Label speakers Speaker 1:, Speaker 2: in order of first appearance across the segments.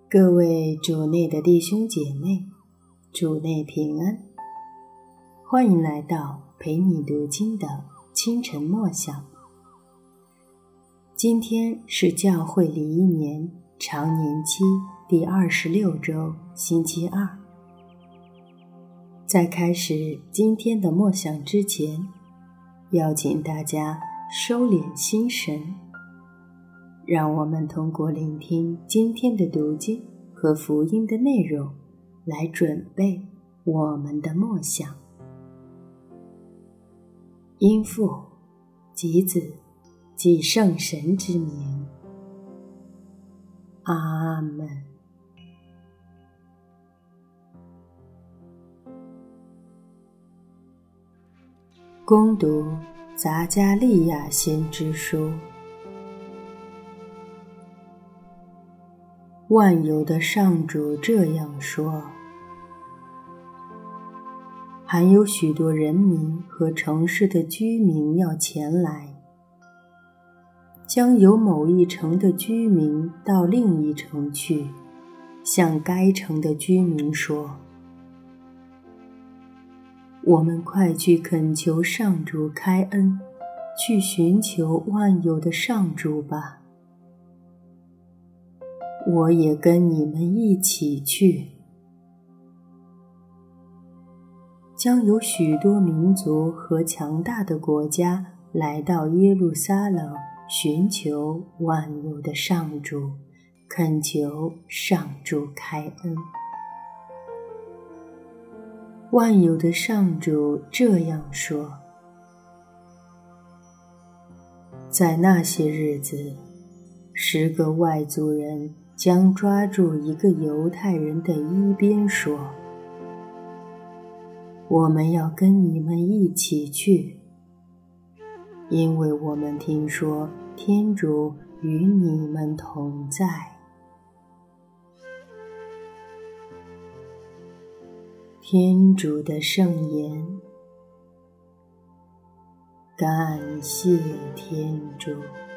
Speaker 1: 各位主内的弟兄姐妹，主内平安，欢迎来到陪你读经的清晨默想。今天是教会礼仪年常年期第26周星期二。在开始今天的默想之前，邀请大家收敛心神，让我们通过聆听今天的读经和福音的内容来准备我们的默想。因父及子及圣神之名，阿们。恭读匝加利亚先知书。万有的上主这样说：还有许多人民和城市的居民要前来，将由某一城的居民到另一城去，向该城的居民说：我们快去恳求上主开恩，去寻求万有的上主吧。我也跟你们一起去。将有许多民族和强大的国家来到耶路撒冷，寻求万有的上主，恳求上主开恩。万有的上主这样说：在那些日子，10个外族人将抓住一个犹太人的衣边说：我们要跟你们一起去，因为我们听说天主与你们同在。天主的圣言，感谢天主。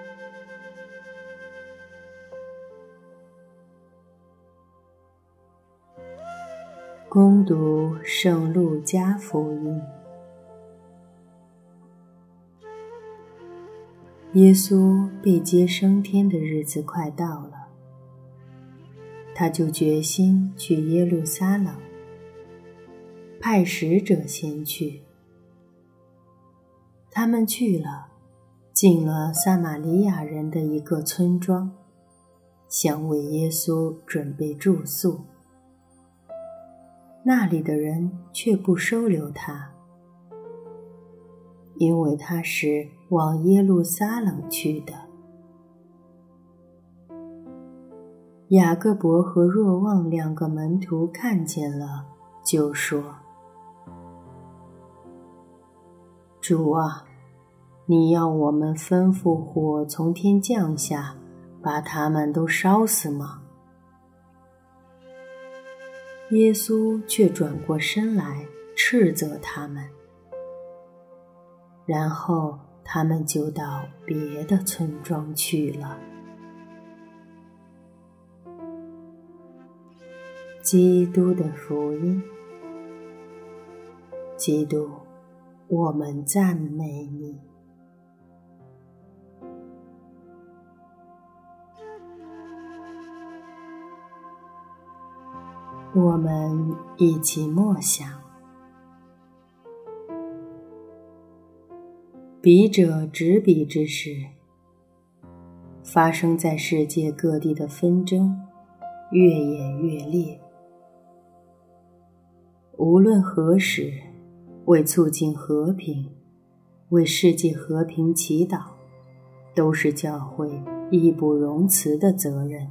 Speaker 1: 恭读圣路加福音。耶稣被接升天的日子快到了，他就决心去耶路撒冷，派使者先去。他们去了，进了撒玛利亚人的一个村庄，想为耶稣准备住宿。那里的人却不收留他，因为他是往耶路撒冷去的。雅各伯和若望2个门徒看见了，就说：主啊，你要我们吩咐火从天降下，把他们都烧死吗？耶稣却转过身来斥责他们，然后他们就到别的村庄去了。基督的福音。基督，我们赞美你。我们一起默想。笔者执笔之时，发生在世界各地的纷争越演越烈。无论何时，为促进和平，为世界和平祈祷，都是教会义不容辞的责任。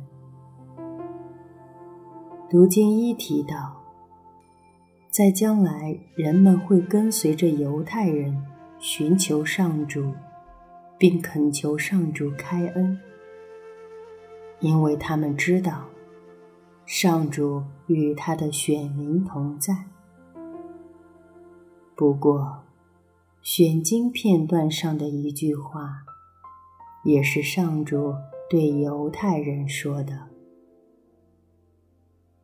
Speaker 1: 读经1提到，在将来人们会跟随着犹太人寻求上主，并恳求上主开恩，因为他们知道上主与他的选民同在。不过，选经片段上的一句话，也是上主对犹太人说的：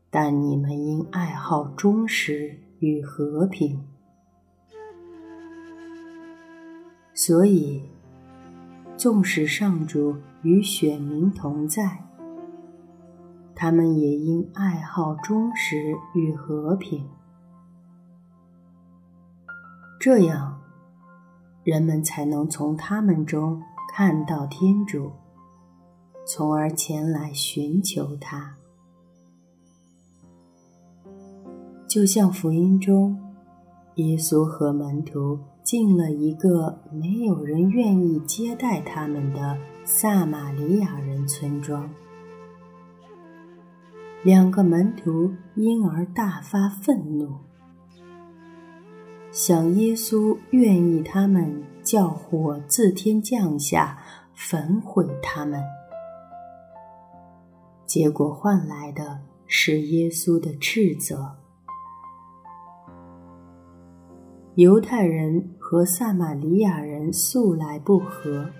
Speaker 1: 但你们应爱好忠实与和平。所以，纵使上主与选民同在，他们也应爱好忠实与和平。这样，人们才能从他们中看到天主，从而前来寻求他。就像福音中，耶稣和门徒进了一个没有人愿意接待他们的撒玛利亚人村庄，两个门徒因而大发愤怒，想耶稣愿意他们叫火自天降下，焚毁他们。结果换来的是耶稣的斥责。犹太人和撒玛利亚人素来不和，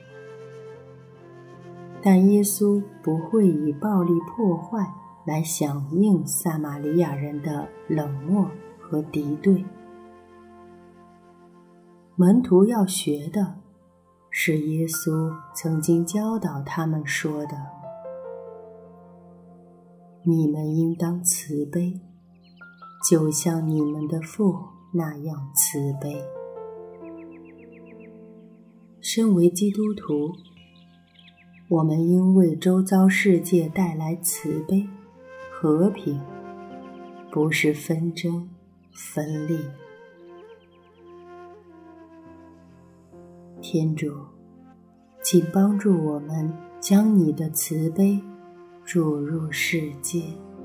Speaker 1: 但耶稣不会以暴力破坏来响应撒玛利亚人的冷漠和敌对。门徒要学的是耶稣曾经教导他们说的：你们应当慈悲，就像你们的父那样慈悲。身为基督徒，我们应为周遭世界带来慈悲、和平，不是纷争、分裂。天主，请帮助我们将你的慈悲注入世界。